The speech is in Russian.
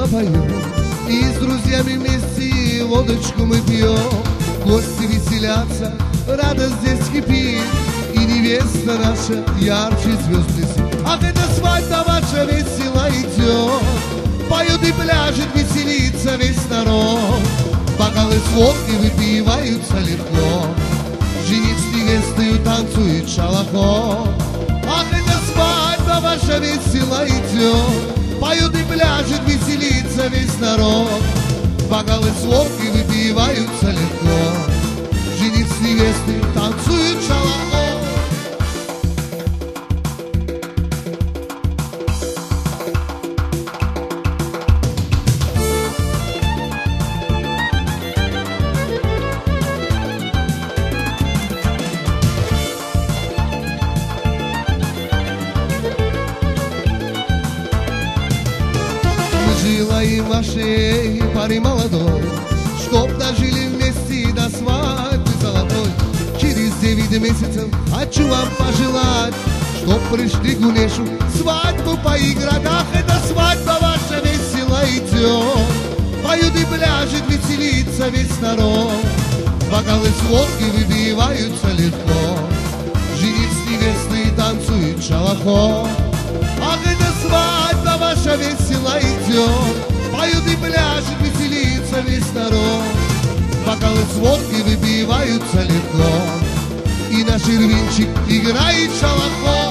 весело поем, и с друзьями вместе водочку мы пьем. Гости веселятся, радость здесь кипит, и невеста наша ярче звезд блестит. Ах, эта свадьба ваша весело идет, поют и пляшет, веселится весь народ. Бокалы с водкой выпиваются легко, жених с невестою танцует шалахо. Ах, эта свадьба ваша весело идет, поют и пляшет, веселится весь народ. Бокалы с водкой выпиваются легко, жених с невестой танцует шалахо. Желаем вашей паре молодой, чтоб дожили вместе до свадьбы золотой. Через 9 месяцев хочу вам пожелать, чтоб пришли гулешу свадьбу поиграть. Ах, эта свадьба ваша весело идет, поют и пляшет, веселится весь народ. Бокалы с водкой выпиваются легко, жених с невестой танцует шалахо. Ах, эта свадьба ваша весело идет, поют и пляшет, веселится весь народ. Бокалы с водкой выпиваются легко, и наш ирвинчик играет шалахо.